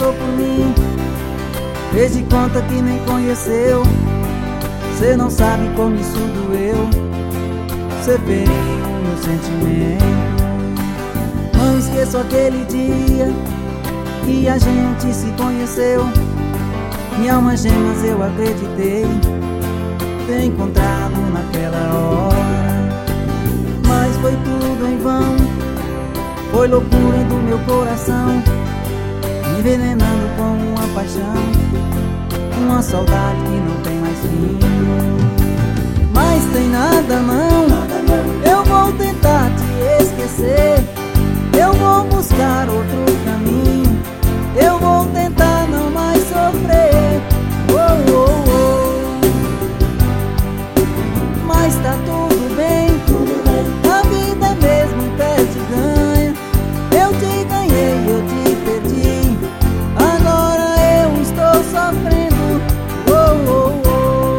passou por mim, fez de conta que nem conheceu. Cê não sabe como isso doeu, cê feriu o meu sentimento. Não esqueço aquele dia que a gente se conheceu. Em almas gêmeas eu acreditei ter encontrado naquela hora, mas foi tudo em vão. Foi loucura do meu coração, me envenenando com uma paixão, uma saudade que não tem mais fim. Mas tem nada não, eu vou tentar te esquecer. Eu vou buscar outro caminho, eu vou tentar não mais sofrer. Oh, oh, oh. Mas tá tudo bem, a vida é mesmo perde e ganha. Eu te ganhei, eu te perdi, agora eu estou sofrendo. Oh, oh, oh.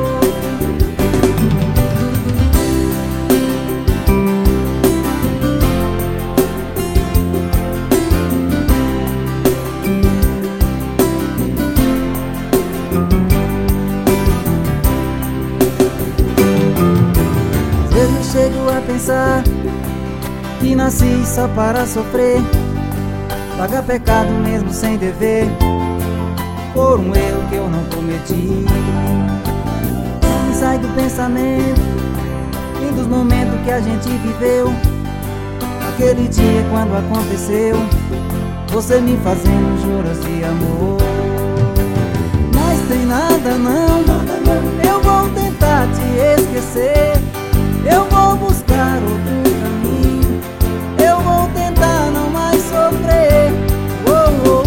Às vezes chego a pensar que nasci só para sofrer, pagar pecado mesmo sem dever, por um erro que eu não cometi. Não me sai do pensamento e dos momentos que a gente viveu, aquele dia quando aconteceu, você me fazendo juras de amor. Mas tem nada não, eu vou tentar te esquecer. Eu vou buscar outro caminho, eu vou tentar não mais sofrer. Oh, oh,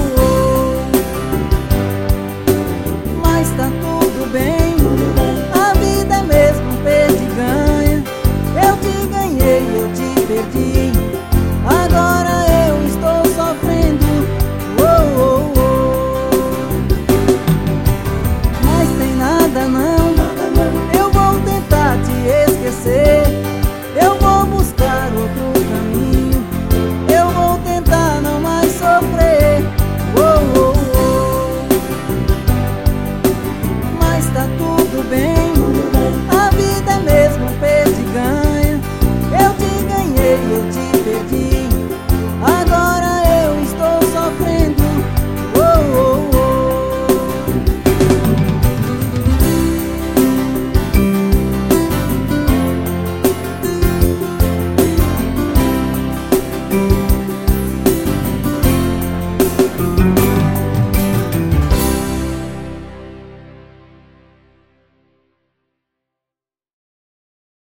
oh. Mas tá tudo bem, a vida é mesmo perde e ganha. Eu te ganhei, eu te perdi, agora eu estou sofrendo. Oh, oh, oh. Mas tem nada não,